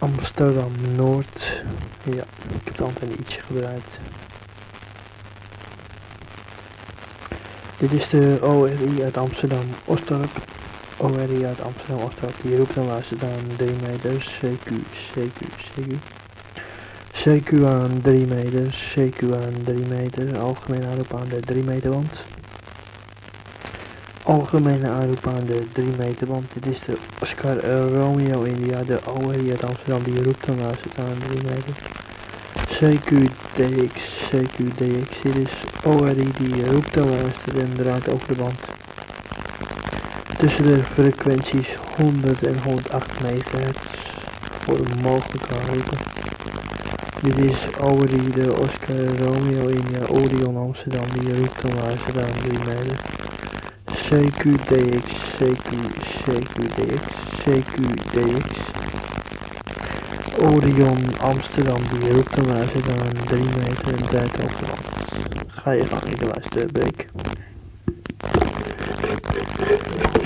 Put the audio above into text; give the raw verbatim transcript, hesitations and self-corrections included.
Amsterdam Noord. Ja, ik heb de antenne ietsje gedraaid. Dit is de O R I uit Amsterdam Oostdorp. O R I uit Amsterdam Oostdorp. Die roept dan luistert aan drie meter. C Q, C Q, C Q. C Q aan drie meter. C Q aan drie meter. Algemene aanroep aan de drie meter wand. Algemene aanroep aan de drie meter wand. Dit is de Oscar Romeo India. De O R I uit Amsterdam. Die roept dan luistert aan drie meter. C Q D X, C Q D X, dit is O R I die roept en luistert en draait over de band. Tussen de frequenties honderd en honderdacht megahertz voor een mogelijke aanroepen. Dit is O R I de Oscar Romeo India Orion Amsterdam die roept en luistert aan drie meter. C Q D X, C Q, C Q D X, C Q D X. Orion Amsterdam die roept en luistert aan drie meter en draait over de band. Ga je gang in de luisteren, break.